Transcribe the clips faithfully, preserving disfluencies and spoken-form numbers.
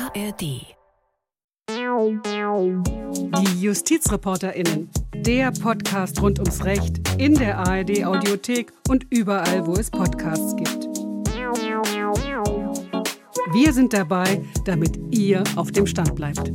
A R D. Die JustizreporterInnen, der Podcast rund ums Recht in der A R D-Audiothek und überall, wo es Podcasts gibt. Wir sind dabei, damit ihr auf dem Stand bleibt.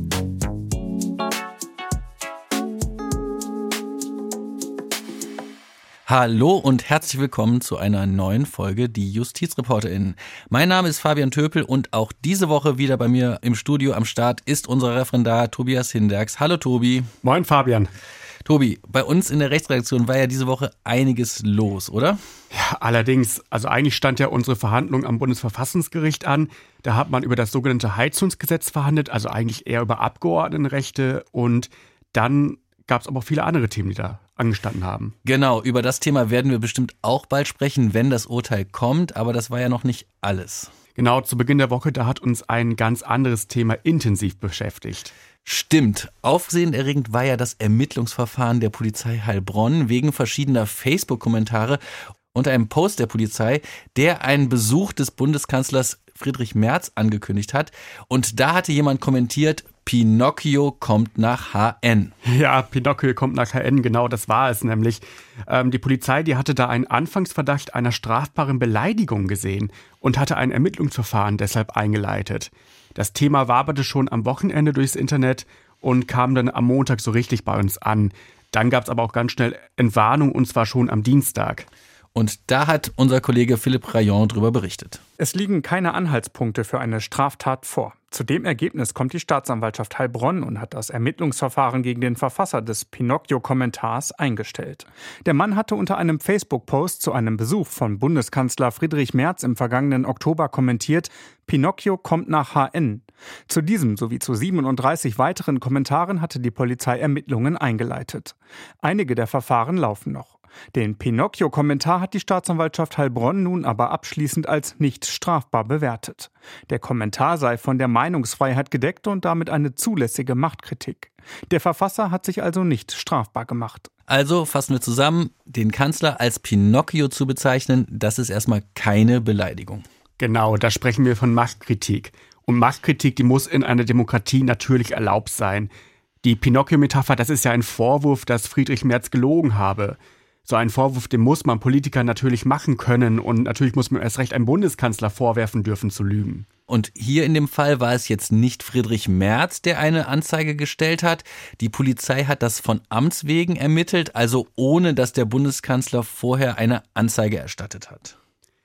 Hallo und herzlich willkommen zu einer neuen Folge Die JustizreporterInnen. Mein Name ist Fabian Töpel und auch diese Woche wieder bei mir im Studio am Start ist unser Referendar Tobias Hinderks. Hallo Tobi. Moin Fabian. Tobi, bei uns in der Rechtsredaktion war ja diese Woche einiges los, oder? Ja, allerdings. Also eigentlich stand ja unsere Verhandlung am Bundesverfassungsgericht an. Da hat man über das sogenannte Heizungsgesetz verhandelt, also eigentlich eher über Abgeordnetenrechte. Und dann gab es aber auch viele andere Themen, die da angestanden haben. Genau, über das Thema werden wir bestimmt auch bald sprechen, wenn das Urteil kommt. Aber das war ja noch nicht alles. Genau, zu Beginn der Woche, da hat uns ein ganz anderes Thema intensiv beschäftigt. Stimmt. Aufsehenerregend war ja das Ermittlungsverfahren der Polizei Heilbronn wegen verschiedener Facebook-Kommentare unter einem Post der Polizei, der einen Besuch des Bundeskanzlers Friedrich Merz angekündigt hat. Und da hatte jemand kommentiert, Pinocchio kommt nach H N. Ja, Pinocchio kommt nach H N, genau, das war es nämlich. Ähm, die Polizei, die hatte da einen Anfangsverdacht einer strafbaren Beleidigung gesehen und hatte ein Ermittlungsverfahren deshalb eingeleitet. Das Thema waberte schon am Wochenende durchs Internet und kam dann am Montag so richtig bei uns an. Dann gab es aber auch ganz schnell Entwarnung, und zwar schon am Dienstag. Und da hat unser Kollege Philipp Rayon drüber berichtet. Es liegen keine Anhaltspunkte für eine Straftat vor. Zu dem Ergebnis kommt die Staatsanwaltschaft Heilbronn und hat das Ermittlungsverfahren gegen den Verfasser des Pinocchio-Kommentars eingestellt. Der Mann hatte unter einem Facebook-Post zu einem Besuch von Bundeskanzler Friedrich Merz im vergangenen Oktober kommentiert, Pinocchio kommt nach H N. Zu diesem sowie zu siebenunddreißig weiteren Kommentaren hatte die Polizei Ermittlungen eingeleitet. Einige der Verfahren laufen noch. Den Pinocchio-Kommentar hat die Staatsanwaltschaft Heilbronn nun aber abschließend als nicht strafbar bewertet. Der Kommentar sei von der Meinungsfreiheit gedeckt und damit eine zulässige Machtkritik. Der Verfasser hat sich also nicht strafbar gemacht. Also fassen wir zusammen, den Kanzler als Pinocchio zu bezeichnen, das ist erstmal keine Beleidigung. Genau, da sprechen wir von Machtkritik. Und Machtkritik, die muss in einer Demokratie natürlich erlaubt sein. Die Pinocchio-Metapher, das ist ja ein Vorwurf, dass Friedrich Merz gelogen habe. So einen Vorwurf, den muss man Politikern natürlich machen können, und natürlich muss man erst recht einem Bundeskanzler vorwerfen dürfen zu lügen. Und hier in dem Fall war es jetzt nicht Friedrich Merz, der eine Anzeige gestellt hat. Die Polizei hat das von Amts wegen ermittelt, also ohne dass der Bundeskanzler vorher eine Anzeige erstattet hat.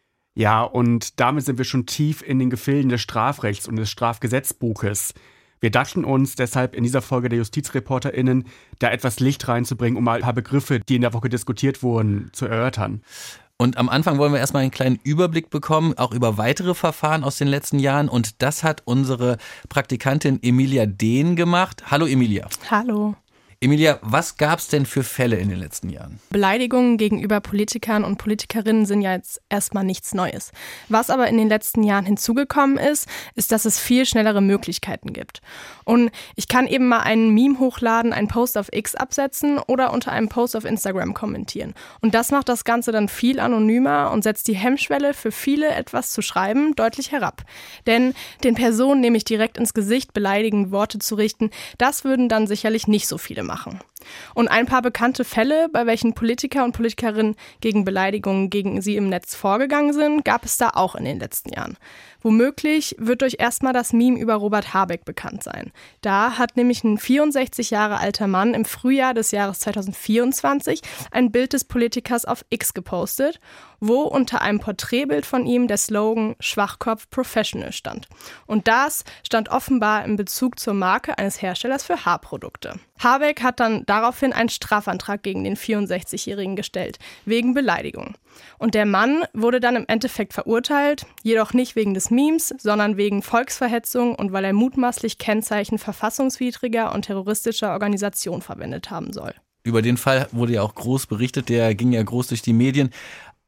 Ja, und damit sind wir schon tief in den Gefilden des Strafrechts und des Strafgesetzbuches. Wir dachten uns deshalb in dieser Folge der JustizreporterInnen, da etwas Licht reinzubringen, um mal ein paar Begriffe, die in der Woche diskutiert wurden, zu erörtern. Und am Anfang wollen wir erstmal einen kleinen Überblick bekommen, auch über weitere Verfahren aus den letzten Jahren. Und das hat unsere Praktikantin Emilia Dehn gemacht. Hallo Emilia. Hallo. Emilia, was gab es denn für Fälle in den letzten Jahren? Beleidigungen gegenüber Politikern und Politikerinnen sind ja jetzt erstmal nichts Neues. Was aber in den letzten Jahren hinzugekommen ist, ist, dass es viel schnellere Möglichkeiten gibt. Und ich kann eben mal einen Meme hochladen, einen Post auf X absetzen oder unter einem Post auf Instagram kommentieren. Und das macht das Ganze dann viel anonymer und setzt die Hemmschwelle für viele, etwas zu schreiben, deutlich herab. Denn den Personen nämlich direkt ins Gesicht beleidigende Worte zu richten, das würden dann sicherlich nicht so viele machen. machen. Und ein paar bekannte Fälle, bei welchen Politiker und Politikerinnen gegen Beleidigungen gegen sie im Netz vorgegangen sind, gab es da auch in den letzten Jahren. Womöglich wird euch erstmal das Meme über Robert Habeck bekannt sein. Da hat nämlich ein vierundsechzig Jahre alter Mann im Frühjahr des Jahres zweitausendvierundzwanzig ein Bild des Politikers auf X gepostet, wo unter einem Porträtbild von ihm der Slogan Schwachkopf Professional stand. Und das stand offenbar in Bezug zur Marke eines Herstellers für Haarprodukte. Habeck hat dann daraufhin einen Strafantrag gegen den vierundsechzigjährigen gestellt, wegen Beleidigung. Und der Mann wurde dann im Endeffekt verurteilt, jedoch nicht wegen des Memes, sondern wegen Volksverhetzung und weil er mutmaßlich Kennzeichen verfassungswidriger und terroristischer Organisation verwendet haben soll. Über den Fall wurde ja auch groß berichtet, der ging ja groß durch die Medien.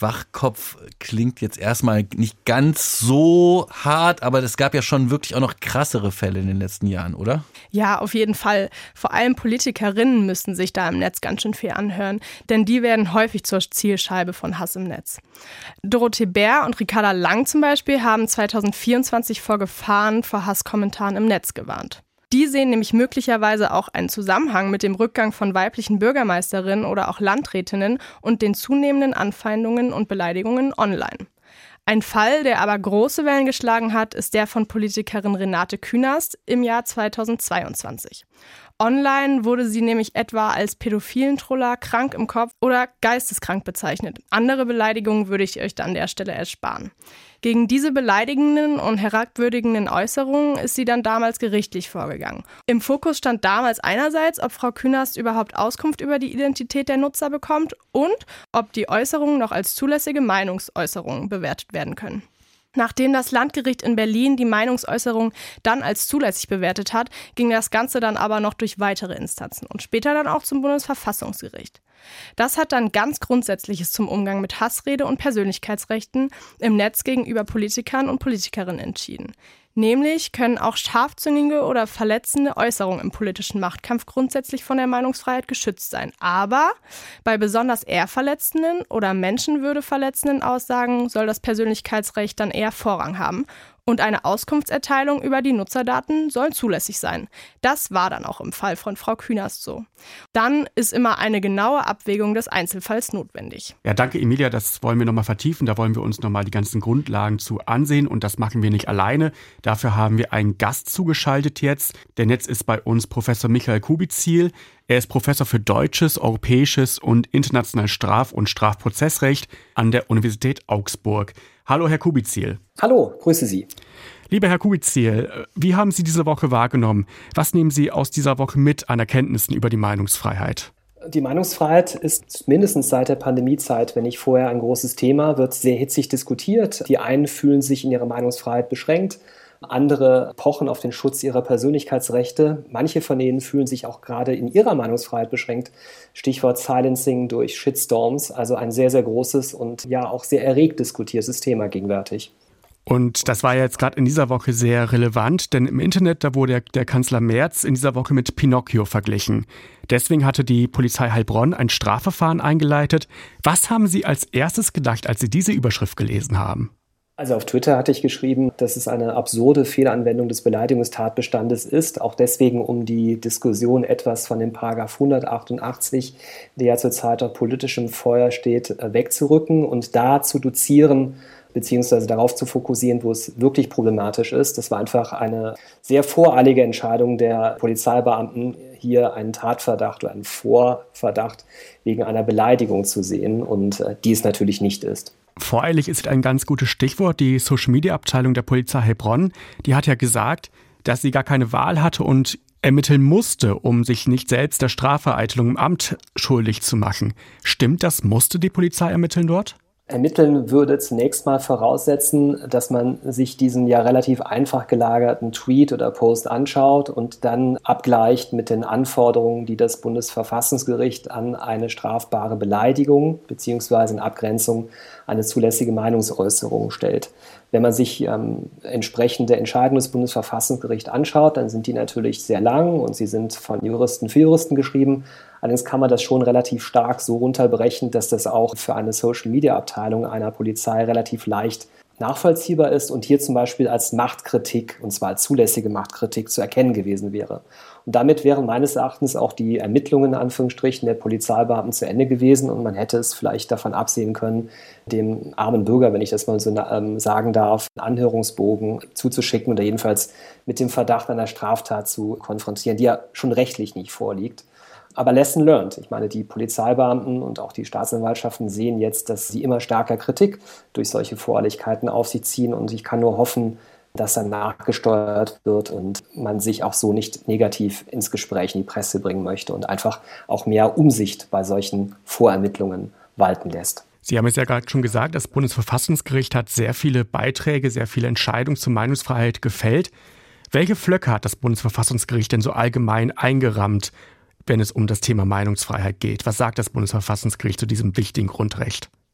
Wachkopf klingt jetzt erstmal nicht ganz so hart, aber es gab ja schon wirklich auch noch krassere Fälle in den letzten Jahren, oder? Ja, auf jeden Fall. Vor allem Politikerinnen müssen sich da im Netz ganz schön viel anhören, denn die werden häufig zur Zielscheibe von Hass im Netz. Dorothee Bär und Ricarda Lang zum Beispiel haben zwanzig vierundzwanzig vor Gefahren vor Hasskommentaren im Netz gewarnt. Die sehen nämlich möglicherweise auch einen Zusammenhang mit dem Rückgang von weiblichen Bürgermeisterinnen oder auch Landrätinnen und den zunehmenden Anfeindungen und Beleidigungen online. Ein Fall, der aber große Wellen geschlagen hat, ist der von Politikerin Renate Künast im Jahr zweitausendzweiundzwanzig. Online wurde sie nämlich etwa als pädophilen Troller, krank im Kopf oder geisteskrank bezeichnet. Andere Beleidigungen würde ich euch dann an der Stelle ersparen. Gegen diese beleidigenden und herabwürdigenden Äußerungen ist sie dann damals gerichtlich vorgegangen. Im Fokus stand damals einerseits, ob Frau Künast überhaupt Auskunft über die Identität der Nutzer bekommt und ob die Äußerungen noch als zulässige Meinungsäußerungen bewertet werden können. Nachdem das Landgericht in Berlin die Meinungsäußerung dann als zulässig bewertet hat, ging das Ganze dann aber noch durch weitere Instanzen und später dann auch zum Bundesverfassungsgericht. Das hat dann ganz Grundsätzliches zum Umgang mit Hassrede und Persönlichkeitsrechten im Netz gegenüber Politikern und Politikerinnen entschieden. Nämlich können auch scharfzüngige oder verletzende Äußerungen im politischen Machtkampf grundsätzlich von der Meinungsfreiheit geschützt sein. Aber bei besonders ehrverletzenden oder menschenwürdeverletzenden Aussagen soll das Persönlichkeitsrecht dann eher Vorrang haben. Und eine Auskunftserteilung über die Nutzerdaten soll zulässig sein. Das war dann auch im Fall von Frau Künast so. Dann ist immer eine genaue Abwägung des Einzelfalls notwendig. Ja, danke Emilia, das wollen wir nochmal vertiefen. Da wollen wir uns nochmal die ganzen Grundlagen zu ansehen und das machen wir nicht alleine. Dafür haben wir einen Gast zugeschaltet jetzt, denn jetzt ist bei uns Professor Michael Kubizil. Er ist Professor für Deutsches, Europäisches und Internationales Straf- und Strafprozessrecht an der Universität Augsburg. Hallo, Herr Kubizil. Hallo, grüße Sie. Lieber Herr Kubizil, wie haben Sie diese Woche wahrgenommen? Was nehmen Sie aus dieser Woche mit an Erkenntnissen über die Meinungsfreiheit? Die Meinungsfreiheit ist mindestens seit der Pandemiezeit, wenn nicht vorher, ein großes Thema, wird sehr hitzig diskutiert. Die einen fühlen sich in ihrer Meinungsfreiheit beschränkt, andere pochen auf den Schutz ihrer Persönlichkeitsrechte. Manche von ihnen fühlen sich auch gerade in ihrer Meinungsfreiheit beschränkt. Stichwort Silencing durch Shitstorms, also ein sehr, sehr großes und ja auch sehr erregt diskutiertes Thema gegenwärtig. Und das war ja jetzt gerade in dieser Woche sehr relevant, denn im Internet, da wurde der, der Kanzler Merz in dieser Woche mit Pinocchio verglichen. Deswegen hatte die Polizei Heilbronn ein Strafverfahren eingeleitet. Was haben Sie als erstes gedacht, als Sie diese Überschrift gelesen haben? Also auf Twitter hatte ich geschrieben, dass es eine absurde Fehlanwendung des Beleidigungstatbestandes ist, auch deswegen, um die Diskussion etwas von dem Paragraph hundertachtundachtzig, der ja zurzeit auf politischem Feuer steht, wegzurücken und da zu dozieren, beziehungsweise darauf zu fokussieren, wo es wirklich problematisch ist. Das war einfach eine sehr voreilige Entscheidung der Polizeibeamten, hier einen Tatverdacht oder einen Vorverdacht wegen einer Beleidigung zu sehen und äh, die es natürlich nicht ist. Voreilig ist ein ganz gutes Stichwort. Die Social-Media-Abteilung der Polizei Heilbronn, die hat ja gesagt, dass sie gar keine Wahl hatte und ermitteln musste, um sich nicht selbst der Strafvereitelung im Amt schuldig zu machen. Stimmt das? Musste die Polizei ermitteln dort? Ermitteln würde zunächst mal voraussetzen, dass man sich diesen ja relativ einfach gelagerten Tweet oder Post anschaut und dann abgleicht mit den Anforderungen, die das Bundesverfassungsgericht an eine strafbare Beleidigung bzw. in Abgrenzung eine zulässige Meinungsäußerung stellt. Wenn man sich ähm, entsprechende Entscheidungen des Bundesverfassungsgerichts anschaut, dann sind die natürlich sehr lang und sie sind von Juristen für Juristen geschrieben. Allerdings kann man das schon relativ stark so runterbrechen, dass das auch für eine Social-Media-Abteilung einer Polizei relativ leicht nachvollziehbar ist und hier zum Beispiel als Machtkritik, und zwar als zulässige Machtkritik, zu erkennen gewesen wäre. Und damit wären meines Erachtens auch die Ermittlungen in Anführungsstrichen der Polizeibeamten zu Ende gewesen und man hätte es vielleicht davon absehen können, dem armen Bürger, wenn ich das mal so ähm, sagen darf, einen Anhörungsbogen zuzuschicken oder jedenfalls mit dem Verdacht einer Straftat zu konfrontieren, die ja schon rechtlich nicht vorliegt. Aber lesson learned. Ich meine, die Polizeibeamten und auch die Staatsanwaltschaften sehen jetzt, dass sie immer stärker Kritik durch solche Voreiligkeiten auf sich ziehen und ich kann nur hoffen, dass dann nachgesteuert wird und man sich auch so nicht negativ ins Gespräch in die Presse bringen möchte und einfach auch mehr Umsicht bei solchen Vorermittlungen walten lässt. Sie haben es ja gerade schon gesagt, das Bundesverfassungsgericht hat sehr viele Beiträge, sehr viele Entscheidungen zur Meinungsfreiheit gefällt. Welche Pflöcke hat das Bundesverfassungsgericht denn so allgemein eingerammt, wenn es um das Thema Meinungsfreiheit geht? Was sagt das Bundesverfassungsgericht zu diesem wichtigen Grundrecht?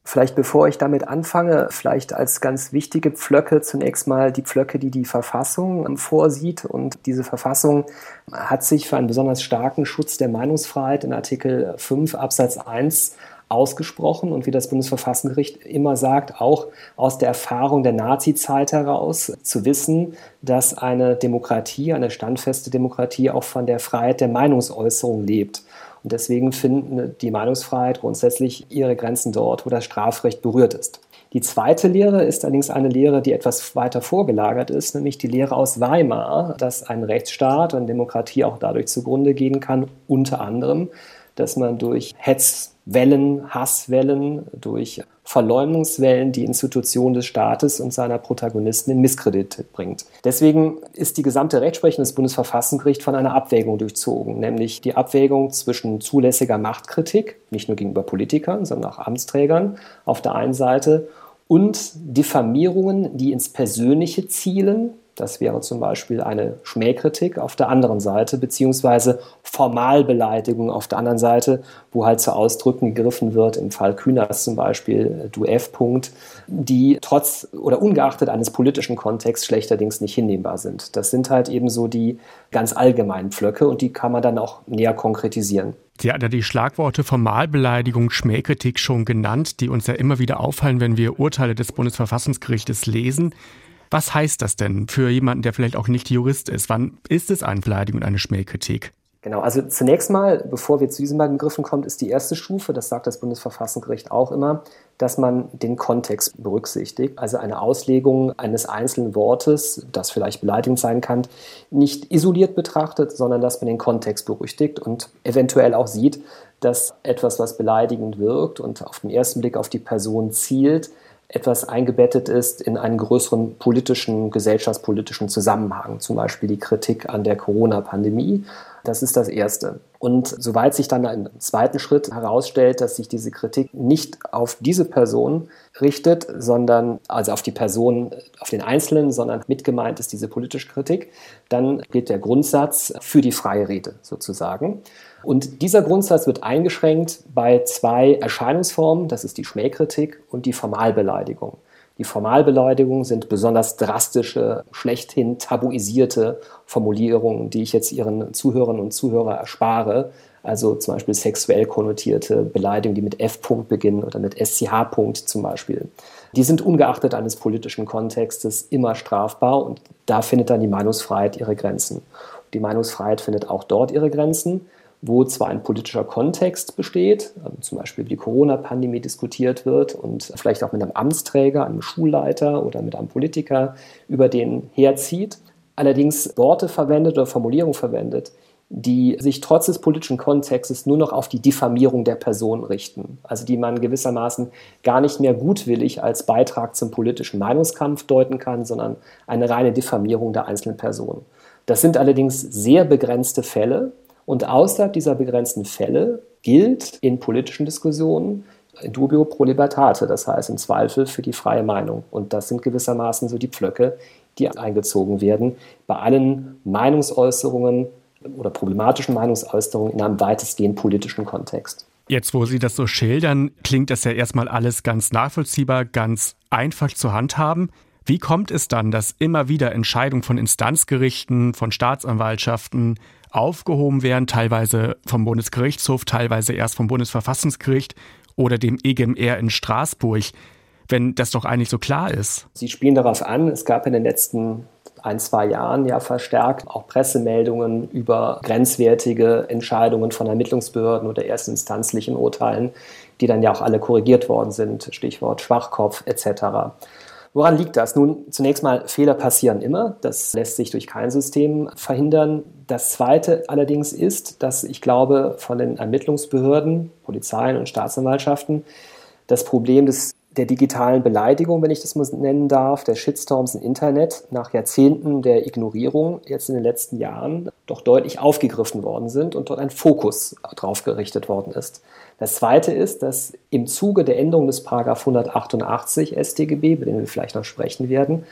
Vielleicht bevor ich damit anfange, vielleicht als ganz wichtige Pflöcke zunächst mal die Pflöcke, die die Verfassung vorsieht. Und diese Verfassung hat sich für einen besonders starken Schutz der Meinungsfreiheit in Artikel fünf Absatz eins ausgesprochen und wie das Bundesverfassungsgericht immer sagt, auch aus der Erfahrung der Nazizeit heraus zu wissen, dass eine Demokratie, eine standfeste Demokratie auch von der Freiheit der Meinungsäußerung lebt. Und deswegen findet die Meinungsfreiheit grundsätzlich ihre Grenzen dort, wo das Strafrecht berührt ist. Die zweite Lehre ist allerdings eine Lehre, die etwas weiter vorgelagert ist, nämlich die Lehre aus Weimar, dass ein Rechtsstaat und Demokratie auch dadurch zugrunde gehen kann, unter anderem, dass man durch Hetzwellen, Hasswellen, durch Verleumdungswellen die Institution des Staates und seiner Protagonisten in Misskredit bringt. Deswegen ist die gesamte Rechtsprechung des Bundesverfassungsgerichts von einer Abwägung durchzogen, nämlich die Abwägung zwischen zulässiger Machtkritik, nicht nur gegenüber Politikern, sondern auch Amtsträgern auf der einen Seite und Diffamierungen, die ins Persönliche zielen. Das wäre zum Beispiel eine Schmähkritik auf der anderen Seite, beziehungsweise Formalbeleidigung auf der anderen Seite, wo halt zu Ausdrücken gegriffen wird, im Fall Kühners zum Beispiel, du F-Punkt, die trotz oder ungeachtet eines politischen Kontexts schlechterdings nicht hinnehmbar sind. Das sind halt eben so die ganz allgemeinen Pflöcke und die kann man dann auch näher konkretisieren. Sie hat ja die Schlagworte Formalbeleidigung, Schmähkritik schon genannt, die uns ja immer wieder auffallen, wenn wir Urteile des Bundesverfassungsgerichtes lesen. Was heißt das denn für jemanden, der vielleicht auch nicht Jurist ist? Wann ist es eine Beleidigung und eine Schmähkritik? Genau, also zunächst mal, bevor wir zu diesen beiden Begriffen kommen, ist die erste Stufe, das sagt das Bundesverfassungsgericht auch immer, dass man den Kontext berücksichtigt. Also eine Auslegung eines einzelnen Wortes, das vielleicht beleidigend sein kann, nicht isoliert betrachtet, sondern dass man den Kontext berücksichtigt und eventuell auch sieht, dass etwas, was beleidigend wirkt und auf den ersten Blick auf die Person zielt, etwas eingebettet ist in einen größeren politischen, gesellschaftspolitischen Zusammenhang, zum Beispiel die Kritik an der Corona-Pandemie. Das ist das Erste. Und soweit sich dann im zweiten Schritt herausstellt, dass sich diese Kritik nicht auf diese Person richtet, sondern also auf die Person, auf den Einzelnen, sondern mitgemeint ist diese politische Kritik, dann gilt der Grundsatz für die freie Rede sozusagen. Und dieser Grundsatz wird eingeschränkt bei zwei Erscheinungsformen, das ist die Schmähkritik und die Formalbeleidigung. Die Formalbeleidigungen sind besonders drastische, schlechthin tabuisierte Formulierungen, die ich jetzt Ihren Zuhörerinnen und Zuhörern erspare. Also zum Beispiel sexuell konnotierte Beleidigungen, die mit F-Punkt beginnen oder mit S C H-Punkt zum Beispiel. Die sind ungeachtet eines politischen Kontextes immer strafbar und da findet dann die Meinungsfreiheit ihre Grenzen. Die Meinungsfreiheit findet auch dort ihre Grenzen, wo zwar ein politischer Kontext besteht, zum Beispiel die Corona-Pandemie diskutiert wird und vielleicht auch mit einem Amtsträger, einem Schulleiter oder mit einem Politiker über den herzieht, allerdings Worte verwendet oder Formulierungen verwendet, die sich trotz des politischen Kontextes nur noch auf die Diffamierung der Person richten, also die man gewissermaßen gar nicht mehr gutwillig als Beitrag zum politischen Meinungskampf deuten kann, sondern eine reine Diffamierung der einzelnen Person. Das sind allerdings sehr begrenzte Fälle. Und außerhalb dieser begrenzten Fälle gilt in politischen Diskussionen dubio pro libertate, das heißt im Zweifel für die freie Meinung. Und das sind gewissermaßen so die Pflöcke, die eingezogen werden bei allen Meinungsäußerungen oder problematischen Meinungsäußerungen in einem weitestgehend politischen Kontext. Jetzt, wo Sie das so schildern, klingt das ja erstmal alles ganz nachvollziehbar, ganz einfach zu handhaben. Wie kommt es dann, dass immer wieder Entscheidungen von Instanzgerichten, von Staatsanwaltschaften aufgehoben werden, teilweise vom Bundesgerichtshof, teilweise erst vom Bundesverfassungsgericht oder dem E G M R in Straßburg, wenn das doch eigentlich so klar ist? Sie spielen darauf an, es gab in den letzten ein, zwei Jahren ja verstärkt auch Pressemeldungen über grenzwertige Entscheidungen von Ermittlungsbehörden oder erstinstanzlichen Urteilen, die dann ja auch alle korrigiert worden sind, Stichwort Schwachkopf et cetera. Woran liegt das? Nun, zunächst mal, Fehler passieren immer. Das lässt sich durch kein System verhindern. Das Zweite allerdings ist, dass ich glaube, von den Ermittlungsbehörden, Polizeien und Staatsanwaltschaften das Problem des, der digitalen Beleidigung, wenn ich das mal nennen darf, der Shitstorms im Internet nach Jahrzehnten der Ignorierung jetzt in den letzten Jahren doch deutlich aufgegriffen worden sind und dort ein Fokus drauf gerichtet worden ist. Das Zweite ist, dass im Zuge der Änderung des Paragraph hundertachtundachtzig S tGB, über den wir vielleicht noch sprechen werden,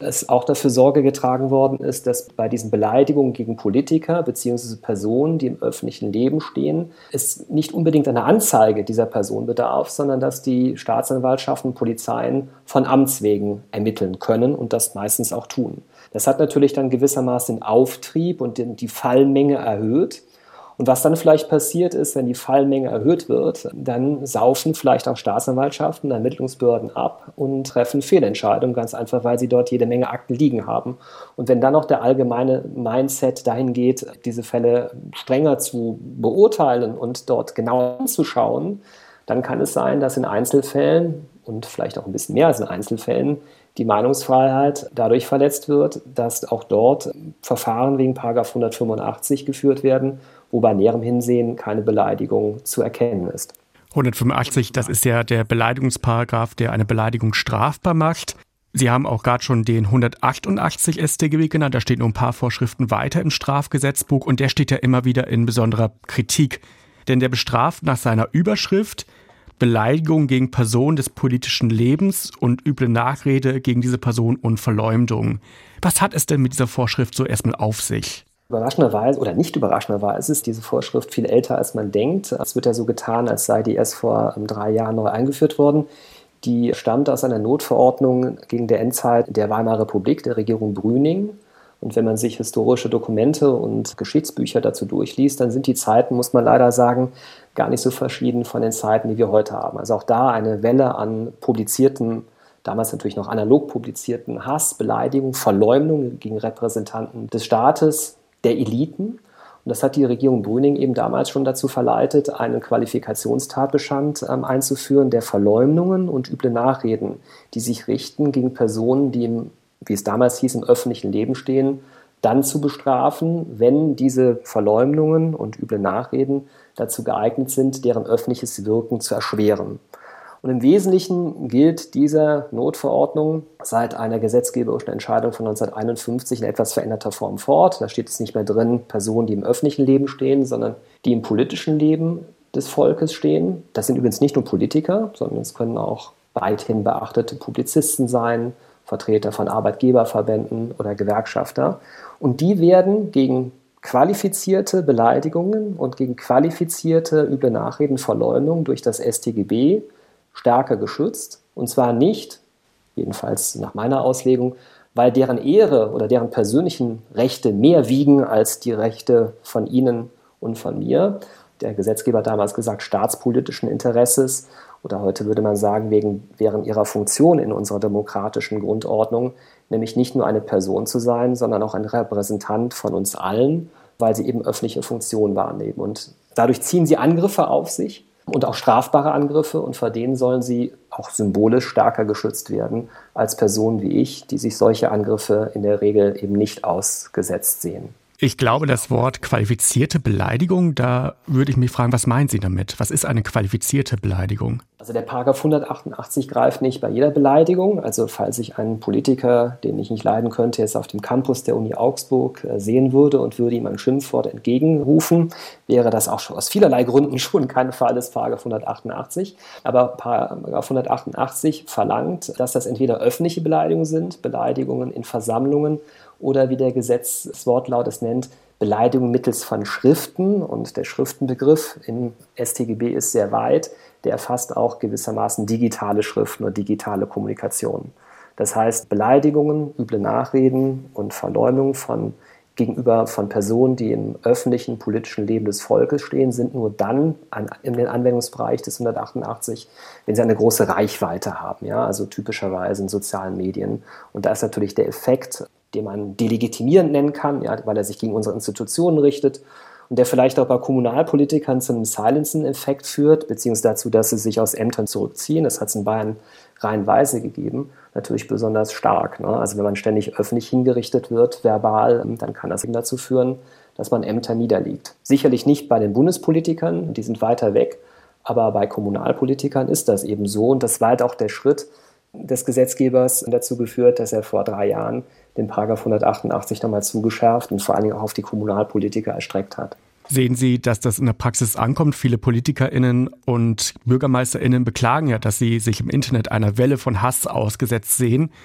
dass auch dafür Sorge getragen worden ist, dass bei diesen Beleidigungen gegen Politiker bzw. Personen, die im öffentlichen Leben stehen, es nicht unbedingt eine Anzeige dieser Person bedarf, sondern dass die Staatsanwaltschaften und Polizeien von Amts wegen ermitteln können und das meistens auch tun. Das hat natürlich dann gewissermaßen den Auftrieb und die Fallmenge erhöht. Und was dann vielleicht passiert ist, wenn die Fallmenge erhöht wird, dann saufen vielleicht auch Staatsanwaltschaften, Ermittlungsbehörden ab und treffen Fehlentscheidungen, ganz einfach, weil sie dort jede Menge Akten liegen haben. Und wenn dann noch der allgemeine Mindset dahin geht, diese Fälle strenger zu beurteilen und dort genauer anzuschauen, dann kann es sein, dass in Einzelfällen und vielleicht auch ein bisschen mehr als in Einzelfällen die Meinungsfreiheit dadurch verletzt wird, dass auch dort Verfahren wegen Paragraph hundertfünfundachtzig geführt werden, wo bei näherem Hinsehen keine Beleidigung zu erkennen ist. hundertfünfundachtzig, das ist ja der Beleidigungsparagraph, der eine Beleidigung strafbar macht. Sie haben auch gerade schon den hundertachtundachtzig S t G B genannt, da steht nur ein paar Vorschriften weiter im Strafgesetzbuch und der steht ja immer wieder in besonderer Kritik. Denn der bestraft nach seiner Überschrift Beleidigung gegen Personen des politischen Lebens und üble Nachrede gegen diese Person und Verleumdung. Was hat es denn mit dieser Vorschrift so erstmal auf sich? Überraschenderweise oder nicht überraschenderweise ist diese Vorschrift viel älter, als man denkt. Es wird ja so getan, als sei die erst vor drei Jahren neu eingeführt worden. Die stammt aus einer Notverordnung gegen die Endzeit der Weimarer Republik, der Regierung Brüning. Und wenn man sich historische Dokumente und Geschichtsbücher dazu durchliest, dann sind die Zeiten, muss man leider sagen, gar nicht so verschieden von den Zeiten, die wir heute haben. Also auch da eine Welle an publizierten, damals natürlich noch analog publizierten Hass, Beleidigung, Verleumdung gegen Repräsentanten des Staates, der Eliten. Und das hat die Regierung Brüning eben damals schon dazu verleitet, einen Qualifikationstatbestand ähm, einzuführen, der Verleumdungen und üble Nachreden, die sich richten gegen Personen, die im, wie es damals hieß, im öffentlichen Leben stehen, dann zu bestrafen, wenn diese Verleumdungen und üble Nachreden dazu geeignet sind, deren öffentliches Wirken zu erschweren. Und im Wesentlichen gilt diese Notverordnung seit einer gesetzgeberischen Entscheidung von neunzehnhunderteinundfünfzig in etwas veränderter Form fort. Da steht es nicht mehr drin, Personen, die im öffentlichen Leben stehen, sondern die im politischen Leben des Volkes stehen. Das sind übrigens nicht nur Politiker, sondern es können auch weithin beachtete Publizisten sein, Vertreter von Arbeitgeberverbänden oder Gewerkschafter. Und die werden gegen qualifizierte Beleidigungen und gegen qualifizierte üble Nachreden, Verleumdung durch das S t G B stärker geschützt. Und zwar nicht, jedenfalls nach meiner Auslegung, weil deren Ehre oder deren persönlichen Rechte mehr wiegen als die Rechte von Ihnen und von mir. Der Gesetzgeber hat damals gesagt, staatspolitischen Interesses oder heute würde man sagen, wegen, während ihrer Funktion in unserer demokratischen Grundordnung, nämlich nicht nur eine Person zu sein, sondern auch ein Repräsentant von uns allen, weil sie eben öffentliche Funktionen wahrnehmen. Und dadurch ziehen sie Angriffe auf sich und auch strafbare Angriffe und vor denen sollen sie auch symbolisch stärker geschützt werden als Personen wie ich, die sich solche Angriffe in der Regel eben nicht ausgesetzt sehen. Ich glaube, das Wort qualifizierte Beleidigung, da würde ich mich fragen, was meinen Sie damit? Was ist eine qualifizierte Beleidigung? Also der Paragraph hundertachtundachtzig greift nicht bei jeder Beleidigung. Also falls ich einen Politiker, den ich nicht leiden könnte, jetzt auf dem Campus der Uni Augsburg sehen würde und würde ihm ein Schimpfwort entgegenrufen, wäre das auch schon aus vielerlei Gründen schon kein Fall des Paragraph hundertachtundachtzig. Aber Paragraph hundertachtundachtzig verlangt, dass das entweder öffentliche Beleidigungen sind, Beleidigungen in Versammlungen, oder wie der Gesetzeswortlaut es nennt, Beleidigung mittels von Schriften. Und der Schriftenbegriff im S t G B ist sehr weit. Der erfasst auch gewissermaßen digitale Schriften oder digitale Kommunikation. Das heißt, Beleidigungen, üble Nachreden und Verleumdungen von, gegenüber von Personen, die im öffentlichen politischen Leben des Volkes stehen, sind nur dann an, in den Anwendungsbereich des hundertachtundachtzig, wenn sie eine große Reichweite haben, ja? Also typischerweise in sozialen Medien. Und da ist natürlich der Effekt, den man delegitimierend nennen kann, ja, weil er sich gegen unsere Institutionen richtet und der vielleicht auch bei Kommunalpolitikern zu einem Silencing-Effekt führt, beziehungsweise dazu, dass sie sich aus Ämtern zurückziehen. Das hat es in Bayern reihenweise gegeben, natürlich besonders stark. Ne? Also wenn man ständig öffentlich hingerichtet wird, verbal, dann kann das eben dazu führen, dass man Ämter niederlegt. Sicherlich nicht bei den Bundespolitikern, die sind weiter weg, aber bei Kommunalpolitikern ist das eben so. Und das war halt auch der Schritt des Gesetzgebers dazu geführt, dass er vor drei Jahren den Paragraph hundertachtundachtzig nochmal zugeschärft und vor allen Dingen auch auf die Kommunalpolitiker erstreckt hat. Sehen Sie, dass das in der Praxis ankommt? Viele PolitikerInnen und BürgermeisterInnen beklagen ja, dass sie sich im Internet einer Welle von Hass ausgesetzt sehen.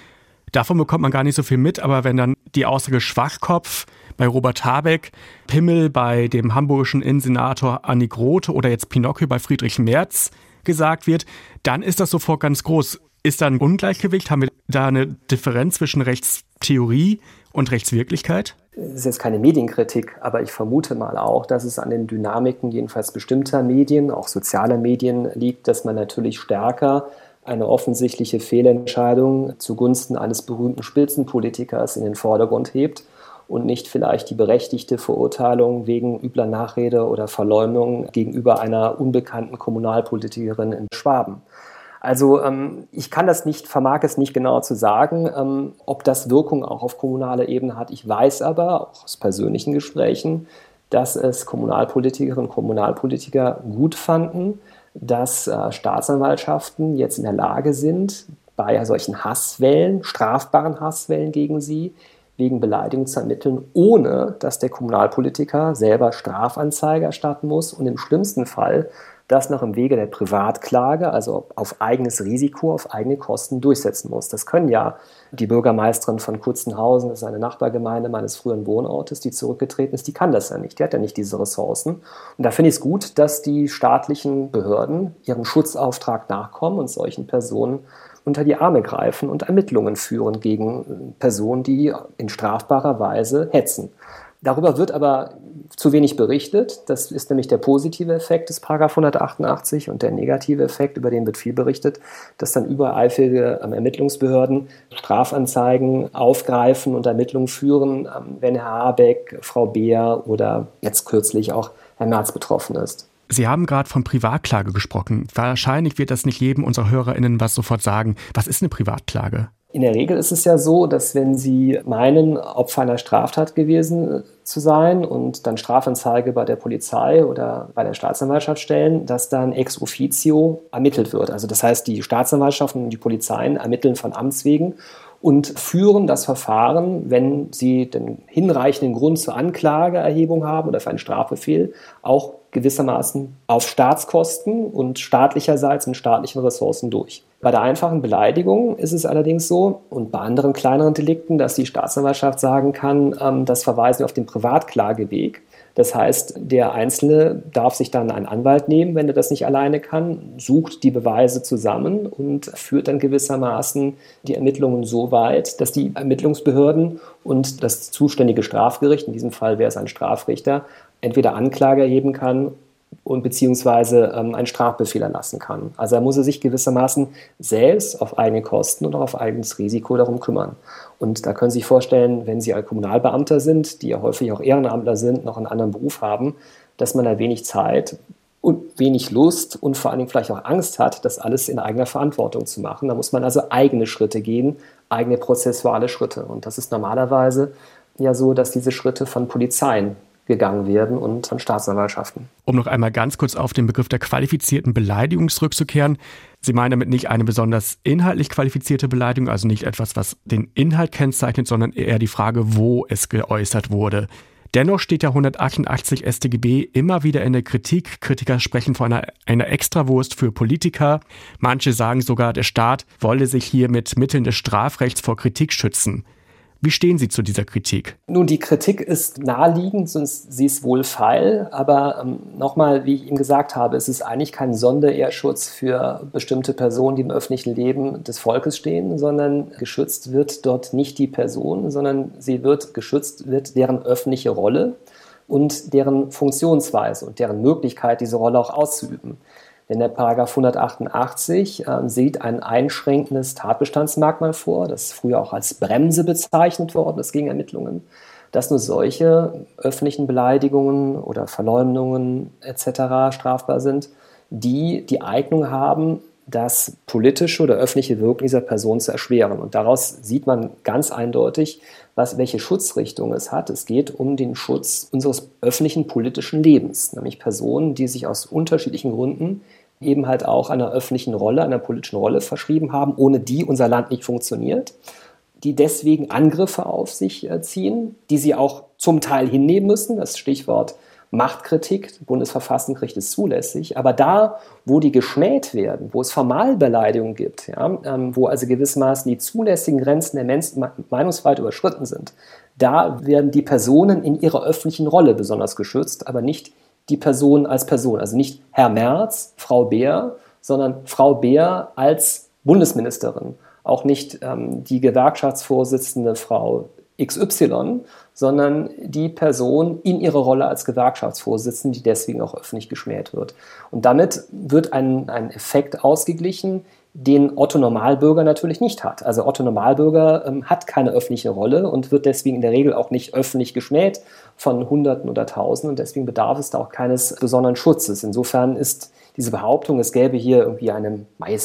Davon bekommt man gar nicht so viel mit, aber wenn dann die Aussage Schwachkopf bei Robert Habeck, Pimmel bei dem hamburgischen Innensenator Annik Rothe oder jetzt Pinocchio bei Friedrich Merz gesagt wird, dann ist das sofort ganz groß. Ist da ein Ungleichgewicht? Haben wir da eine Differenz zwischen Rechtstheorie und Rechtswirklichkeit? Das ist jetzt keine Medienkritik, aber ich vermute mal auch, dass es an den Dynamiken jedenfalls bestimmter Medien, auch sozialer Medien liegt, dass man natürlich stärker eine offensichtliche Fehlentscheidung zugunsten eines berühmten Spitzenpolitikers in den Vordergrund hebt und nicht vielleicht die berechtigte Verurteilung wegen übler Nachrede oder Verleumdung gegenüber einer unbekannten Kommunalpolitikerin in Schwaben. Also ähm, ich kann das nicht, vermag es nicht genau zu sagen, ähm, ob das Wirkung auch auf kommunaler Ebene hat. Ich weiß aber, auch aus persönlichen Gesprächen, dass es Kommunalpolitikerinnen und Kommunalpolitiker gut fanden, dass äh, Staatsanwaltschaften jetzt in der Lage sind, bei solchen Hasswellen, strafbaren Hasswellen gegen sie, wegen Beleidigung zu ermitteln, ohne dass der Kommunalpolitiker selber Strafanzeige erstatten muss und im schlimmsten Fall das noch im Wege der Privatklage, also auf eigenes Risiko, auf eigene Kosten durchsetzen muss. Das können ja die Bürgermeisterin von Kutzenhausen, das ist eine Nachbargemeinde meines früheren Wohnortes, die zurückgetreten ist, die kann das ja nicht, die hat ja nicht diese Ressourcen. Und da finde ich es gut, dass die staatlichen Behörden ihrem Schutzauftrag nachkommen und solchen Personen unter die Arme greifen und Ermittlungen führen gegen Personen, die in strafbarer Weise hetzen. Darüber wird aber zu wenig berichtet. Das ist nämlich der positive Effekt des Paragraph hundertachtundachtzig und der negative Effekt, über den wird viel berichtet, dass dann übereifrige ähm, Ermittlungsbehörden Strafanzeigen aufgreifen und Ermittlungen führen, ähm, wenn Herr Habeck, Frau Beer oder jetzt kürzlich auch Herr Merz betroffen ist. Sie haben gerade von Privatklage gesprochen. Wahrscheinlich wird das nicht jedem unserer HörerInnen was sofort sagen. Was ist eine Privatklage? In der Regel ist es ja so, dass wenn Sie meinen, Opfer einer Straftat gewesen zu sein und dann Strafanzeige bei der Polizei oder bei der Staatsanwaltschaft stellen, dass dann ex officio ermittelt wird. Also das heißt, die Staatsanwaltschaften und die Polizeien ermitteln von Amts wegen und führen das Verfahren, wenn sie den hinreichenden Grund zur Anklageerhebung haben oder für einen Strafbefehl, auch gewissermaßen auf Staatskosten und staatlicherseits mit staatlichen Ressourcen durch. Bei der einfachen Beleidigung ist es allerdings so und bei anderen kleineren Delikten, dass die Staatsanwaltschaft sagen kann, ähm, das verweisen wir auf den Privatklageweg. Das heißt, der Einzelne darf sich dann einen Anwalt nehmen, wenn er das nicht alleine kann, sucht die Beweise zusammen und führt dann gewissermaßen die Ermittlungen so weit, dass die Ermittlungsbehörden und das zuständige Strafgericht, in diesem Fall wäre es ein Strafrichter, entweder Anklage erheben kann und beziehungsweise ähm, einen Strafbefehl erlassen kann. Also da muss er sich gewissermaßen selbst auf eigene Kosten und auch auf eigenes Risiko darum kümmern. Und da können Sie sich vorstellen, wenn Sie als Kommunalbeamter sind, die ja häufig auch Ehrenamtler sind, noch einen anderen Beruf haben, dass man da wenig Zeit und wenig Lust und vor allen Dingen vielleicht auch Angst hat, das alles in eigener Verantwortung zu machen. Da muss man also eigene Schritte gehen, eigene prozessuale Schritte. Und das ist normalerweise ja so, dass diese Schritte von Polizeien gegangen werden und von Staatsanwaltschaften. Um noch einmal ganz kurz auf den Begriff der qualifizierten Beleidigung zurückzukehren. Sie meinen damit nicht eine besonders inhaltlich qualifizierte Beleidigung, also nicht etwas, was den Inhalt kennzeichnet, sondern eher die Frage, wo es geäußert wurde. Dennoch steht der hundertachtundachtzig S t G B immer wieder in der Kritik. Kritiker sprechen von einer, einer Extrawurst für Politiker. Manche sagen sogar, der Staat wolle sich hier mit Mitteln des Strafrechts vor Kritik schützen. Wie stehen Sie zu dieser Kritik? Nun, die Kritik ist naheliegend, sonst sie ist wohlfeil. Aber ähm, nochmal, wie ich Ihnen gesagt habe, es ist eigentlich kein Sonderehrschutz für bestimmte Personen, die im öffentlichen Leben des Volkes stehen, sondern geschützt wird dort nicht die Person, sondern sie wird geschützt wird deren öffentliche Rolle und deren Funktionsweise und deren Möglichkeit, diese Rolle auch auszuüben. Denn der Paragraph hundertachtundachtzig äh, sieht ein einschränkendes Tatbestandsmerkmal vor, das früher auch als Bremse bezeichnet worden ist gegen Ermittlungen, dass nur solche öffentlichen Beleidigungen oder Verleumdungen et cetera strafbar sind, die die Eignung haben, das politische oder öffentliche Wirken dieser Person zu erschweren. Und daraus sieht man ganz eindeutig, was, welche Schutzrichtung es hat. Es geht um den Schutz unseres öffentlichen politischen Lebens, nämlich Personen, die sich aus unterschiedlichen Gründen eben halt auch einer öffentlichen Rolle, einer politischen Rolle verschrieben haben, ohne die unser Land nicht funktioniert, die deswegen Angriffe auf sich ziehen, die sie auch zum Teil hinnehmen müssen, das Stichwort Machtkritik, das Bundesverfassungsgericht ist zulässig, aber da, wo die geschmäht werden, wo es Formalbeleidigungen gibt, ja, ähm, wo also gewissermaßen die zulässigen Grenzen der Men- Meinungsfreiheit überschritten sind, da werden die Personen in ihrer öffentlichen Rolle besonders geschützt, aber nicht die Person als Person, also nicht Herr Merz, Frau Beer, sondern Frau Beer als Bundesministerin, auch nicht ähm, die Gewerkschaftsvorsitzende Frau X Y, sondern die Person in ihrer Rolle als Gewerkschaftsvorsitzende, die deswegen auch öffentlich geschmäht wird. Und damit wird ein, ein Effekt ausgeglichen, den Otto Normalbürger natürlich nicht hat. Also Otto Normalbürger ähm, hat keine öffentliche Rolle und wird deswegen in der Regel auch nicht öffentlich geschmäht von Hunderten oder Tausenden und deswegen bedarf es da auch keines besonderen Schutzes. Insofern ist diese Behauptung, es gäbe hier irgendwie einen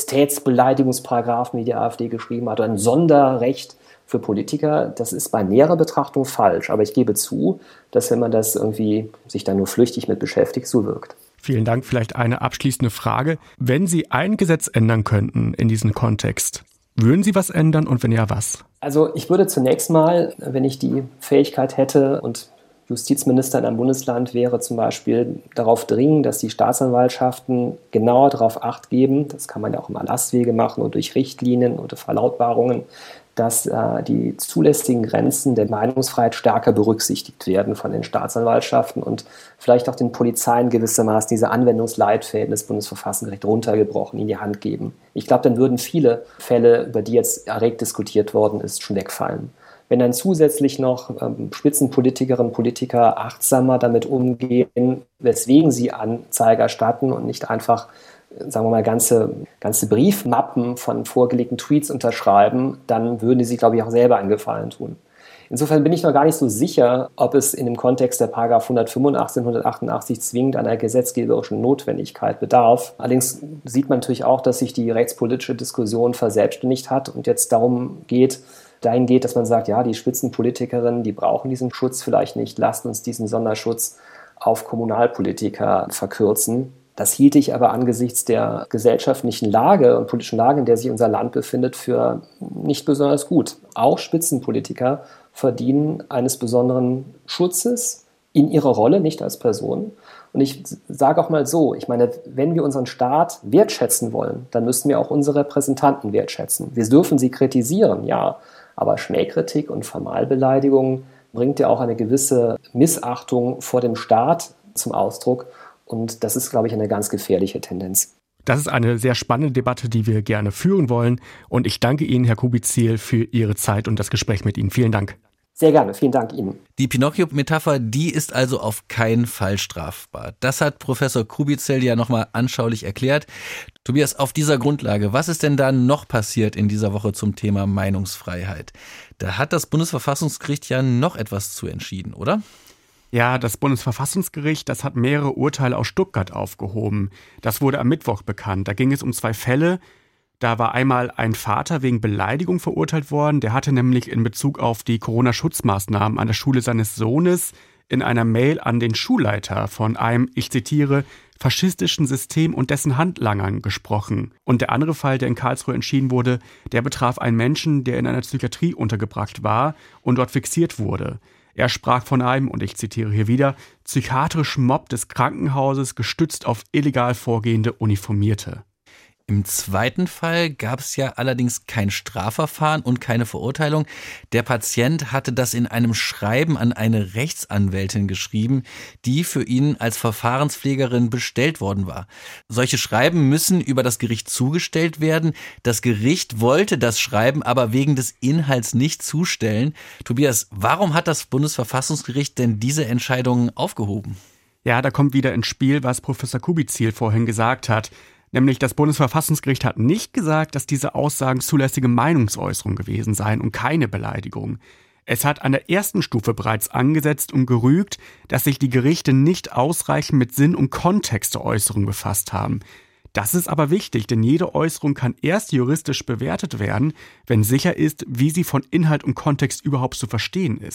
Majestätsbeleidigungsparagraphen, wie die AfD geschrieben hat, oder ein Sonderrecht für Politiker, das ist bei näherer Betrachtung falsch. Aber ich gebe zu, dass wenn man das irgendwie sich da nur flüchtig mit beschäftigt, so wirkt. Vielen Dank. Vielleicht eine abschließende Frage. Wenn Sie ein Gesetz ändern könnten in diesem Kontext, würden Sie was ändern und wenn ja, was? Also ich würde zunächst mal, wenn ich die Fähigkeit hätte und Justizminister in einem Bundesland wäre, zum Beispiel darauf dringen, dass die Staatsanwaltschaften genauer darauf Acht geben, das kann man ja auch im Erlasswege machen und durch Richtlinien oder Verlautbarungen, dass äh, die zulässigen Grenzen der Meinungsfreiheit stärker berücksichtigt werden von den Staatsanwaltschaften und vielleicht auch den Polizeien gewissermaßen diese Anwendungsleitfäden des Bundesverfassungsgerichts runtergebrochen in die Hand geben. Ich glaube, dann würden viele Fälle, über die jetzt erregt diskutiert worden ist, schon wegfallen. Wenn dann zusätzlich noch ähm, Spitzenpolitikerinnen und Politiker achtsamer damit umgehen, weswegen sie Anzeige erstatten und nicht einfach, sagen wir mal, ganze, ganze Briefmappen von vorgelegten Tweets unterschreiben, dann würden die sich, glaube ich, auch selber einen Gefallen tun. Insofern bin ich noch gar nicht so sicher, ob es in dem Kontext der Paragraph hundertfünfundachtzig und hundertachtundachtzig zwingend einer gesetzgeberischen Notwendigkeit bedarf. Allerdings sieht man natürlich auch, dass sich die rechtspolitische Diskussion verselbstständigt hat und jetzt darum geht, dahin geht, dass man sagt, ja, die Spitzenpolitikerinnen, die brauchen diesen Schutz vielleicht nicht, lasst uns diesen Sonderschutz auf Kommunalpolitiker verkürzen. Das hielt ich aber angesichts der gesellschaftlichen Lage und politischen Lage, in der sich unser Land befindet, für nicht besonders gut. Auch Spitzenpolitiker verdienen eines besonderen Schutzes in ihrer Rolle, nicht als Person. Und ich sage auch mal so, ich meine, wenn wir unseren Staat wertschätzen wollen, dann müssen wir auch unsere Repräsentanten wertschätzen. Wir dürfen sie kritisieren, ja, aber Schmähkritik und Formalbeleidigung bringt ja auch eine gewisse Missachtung vor dem Staat zum Ausdruck. Und das ist, glaube ich, eine ganz gefährliche Tendenz. Das ist eine sehr spannende Debatte, die wir gerne führen wollen. Und ich danke Ihnen, Herr Kubizil, für Ihre Zeit und das Gespräch mit Ihnen. Vielen Dank. Sehr gerne, vielen Dank Ihnen. Die Pinocchio-Metapher, die ist also auf keinen Fall strafbar. Das hat Professor Kubizil ja nochmal anschaulich erklärt. Tobias, auf dieser Grundlage, was ist denn da noch passiert in dieser Woche zum Thema Meinungsfreiheit? Da hat das Bundesverfassungsgericht ja noch etwas zu entschieden, oder? Ja, das Bundesverfassungsgericht, das hat mehrere Urteile aus Stuttgart aufgehoben. Das wurde am Mittwoch bekannt. Da ging es um zwei Fälle. Da war einmal ein Vater wegen Beleidigung verurteilt worden. Der hatte nämlich in Bezug auf die Corona-Schutzmaßnahmen an der Schule seines Sohnes in einer Mail an den Schulleiter von einem, ich zitiere, faschistischen System und dessen Handlangern gesprochen. Und der andere Fall, der in Karlsruhe entschieden wurde, der betraf einen Menschen, der in einer Psychiatrie untergebracht war und dort fixiert wurde. Er sprach von einem, und ich zitiere hier wieder, psychiatrischen Mob des Krankenhauses, gestützt auf illegal vorgehende Uniformierte. Im zweiten Fall gab es ja allerdings kein Strafverfahren und keine Verurteilung. Der Patient hatte das in einem Schreiben an eine Rechtsanwältin geschrieben, die für ihn als Verfahrenspflegerin bestellt worden war. Solche Schreiben müssen über das Gericht zugestellt werden. Das Gericht wollte das Schreiben aber wegen des Inhalts nicht zustellen. Tobias, warum hat das Bundesverfassungsgericht denn diese Entscheidungen aufgehoben? Ja, da kommt wieder ins Spiel, was Professor Kubizil vorhin gesagt hat. Nämlich das Bundesverfassungsgericht hat nicht gesagt, dass diese Aussagen zulässige Meinungsäußerung gewesen seien und keine Beleidigung. Es hat an der ersten Stufe bereits angesetzt und gerügt, dass sich die Gerichte nicht ausreichend mit Sinn und Kontext der Äußerung befasst haben. Das ist aber wichtig, denn jede Äußerung kann erst juristisch bewertet werden, wenn sicher ist, wie sie von Inhalt und Kontext überhaupt zu verstehen ist.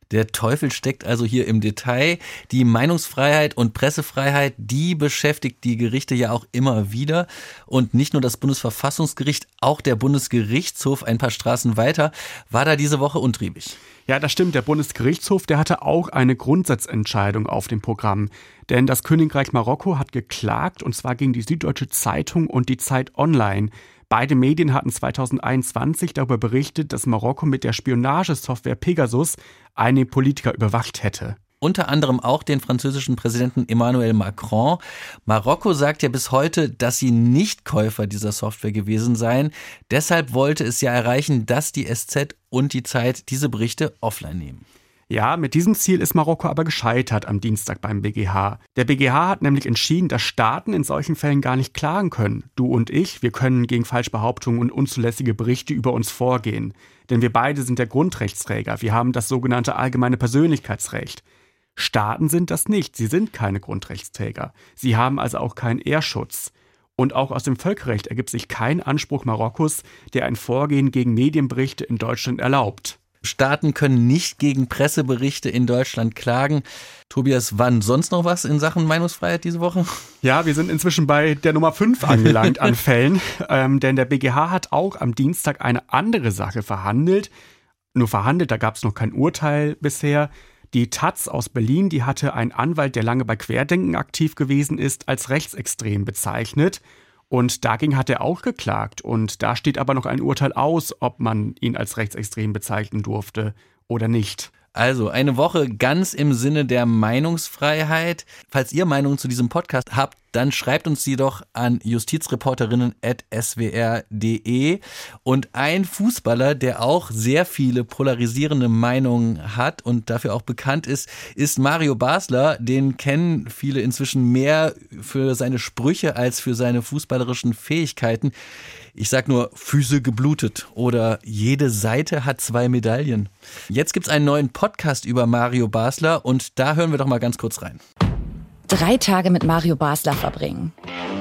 Der Teufel steckt also hier im Detail. Die Meinungsfreiheit und Pressefreiheit, die beschäftigt die Gerichte ja auch immer wieder. Und nicht nur das Bundesverfassungsgericht, auch der Bundesgerichtshof, ein paar Straßen weiter, war da diese Woche untriebig. Ja, das stimmt. Der Bundesgerichtshof, der hatte auch eine Grundsatzentscheidung auf dem Programm. Denn das Königreich Marokko hat geklagt, und zwar gegen die Süddeutsche Zeitung und die Zeit Online. Beide Medien hatten zweitausendeinundzwanzig darüber berichtet, dass Marokko mit der Spionagesoftware Pegasus einen Politiker überwacht hätte. Unter anderem auch den französischen Präsidenten Emmanuel Macron. Marokko sagt ja bis heute, dass sie nicht Käufer dieser Software gewesen seien. Deshalb wollte es ja erreichen, dass die S Z und die Zeit diese Berichte offline nehmen. Ja, mit diesem Ziel ist Marokko aber gescheitert am Dienstag beim B G H. Der B G H hat nämlich entschieden, dass Staaten in solchen Fällen gar nicht klagen können. Du und ich, wir können gegen Falschbehauptungen und unzulässige Berichte über uns vorgehen. Denn wir beide sind der Grundrechtsträger. Wir haben das sogenannte allgemeine Persönlichkeitsrecht. Staaten sind das nicht. Sie sind keine Grundrechtsträger. Sie haben also auch keinen Ehrschutz. Und auch aus dem Völkerrecht ergibt sich kein Anspruch Marokkos, der ein Vorgehen gegen Medienberichte in Deutschland erlaubt. Staaten können nicht gegen Presseberichte in Deutschland klagen. Tobias, wann sonst noch was in Sachen Meinungsfreiheit diese Woche? Ja, wir sind inzwischen bei der Nummer fünf angelangt an Fällen. Ähm, denn der B G H hat auch am Dienstag eine andere Sache verhandelt. Nur verhandelt, da gab es noch kein Urteil bisher. Die Taz aus Berlin, die hatte einen Anwalt, der lange bei Querdenken aktiv gewesen ist, als rechtsextrem bezeichnet. Und dagegen hat er auch geklagt. Und da steht aber noch ein Urteil aus, ob man ihn als rechtsextrem bezeichnen durfte oder nicht. Also eine Woche ganz im Sinne der Meinungsfreiheit. Falls ihr Meinungen zu diesem Podcast habt, dann schreibt uns sie doch an justizreporterinnen at s w r punkt d e. Und ein Fußballer, der auch sehr viele polarisierende Meinungen hat und dafür auch bekannt ist, ist Mario Basler. Den kennen viele inzwischen mehr für seine Sprüche als für seine fußballerischen Fähigkeiten. Ich sag nur, Füße geblutet oder jede Seite hat zwei Medaillen. Jetzt gibt's einen neuen Podcast über Mario Basler und da hören wir doch mal ganz kurz rein. Drei Tage mit Mario Basler verbringen.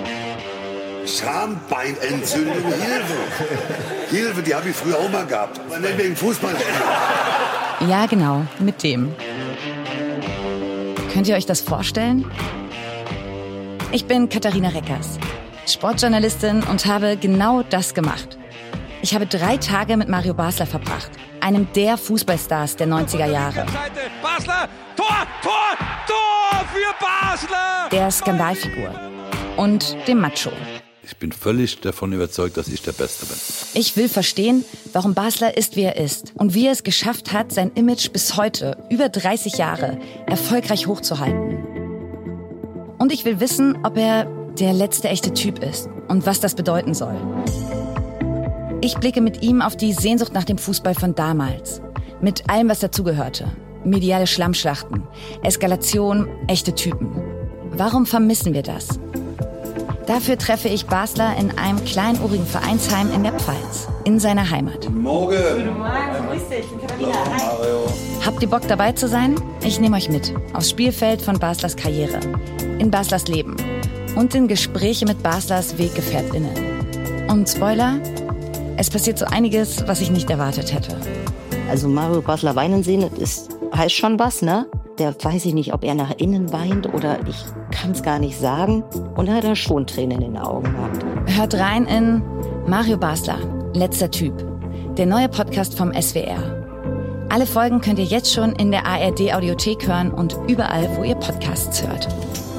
Schambeinentzündung, Hilfe. Hilfe, die habe ich früher auch mal gehabt. Man nennt mich Fußball. Ja, genau, mit dem. Könnt ihr euch das vorstellen? Ich bin Katharina Reckers, Sportjournalistin und habe genau das gemacht. Ich habe drei Tage mit Mario Basler verbracht, einem der Fußballstars der neunziger Jahre. Basler, Tor, Tor, Tor für Basler! Der Skandalfigur und dem Macho. Ich bin völlig davon überzeugt, dass ich der Beste bin. Ich will verstehen, warum Basler ist, wie er ist und wie er es geschafft hat, sein Image bis heute, über dreißig Jahre, erfolgreich hochzuhalten. Und ich will wissen, ob er der letzte echte Typ ist und was das bedeuten soll. Ich blicke mit ihm auf die Sehnsucht nach dem Fußball von damals. Mit allem, was dazugehörte. Mediale Schlammschlachten, Eskalation, echte Typen. Warum vermissen wir das? Dafür treffe ich Basler in einem kleinurigen Vereinsheim in der Pfalz, in seiner Heimat. Guten Morgen. Guten Morgen, grüß dich, ich bin Katharina. Mario. Habt ihr Bock dabei zu sein? Ich nehme euch mit aufs Spielfeld von Baslers Karriere, in Baslers Leben und in Gespräche mit Baslers WeggefährtInnen. Und Spoiler, es passiert so einiges, was ich nicht erwartet hätte. Also Mario Basler weinen sehen, das heißt schon was, ne? Der weiß ich nicht, ob er nach innen weint oder ich kann es gar nicht sagen. Und er hat da schon Tränen in den Augen gehabt. Hört rein in Mario Basler, letzter Typ. Der neue Podcast vom S W R. Alle Folgen könnt ihr jetzt schon in der A R D-Audiothek hören und überall, wo ihr Podcasts hört.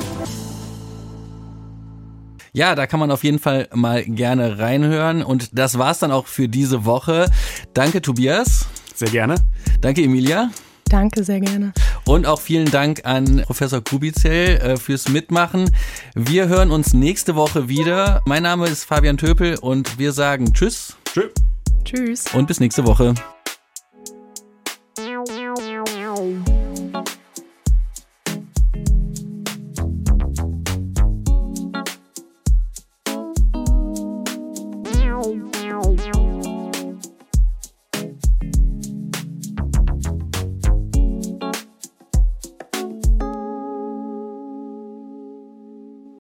Ja, da kann man auf jeden Fall mal gerne reinhören. Und das war's dann auch für diese Woche. Danke, Tobias. Sehr gerne. Danke, Emilia. Danke, sehr gerne. Und auch vielen Dank an Professor Kubizell äh, fürs Mitmachen. Wir hören uns nächste Woche wieder. Mein Name ist Fabian Töpel und wir sagen Tschüss. Tschüss. Tschüss. Und bis nächste Woche.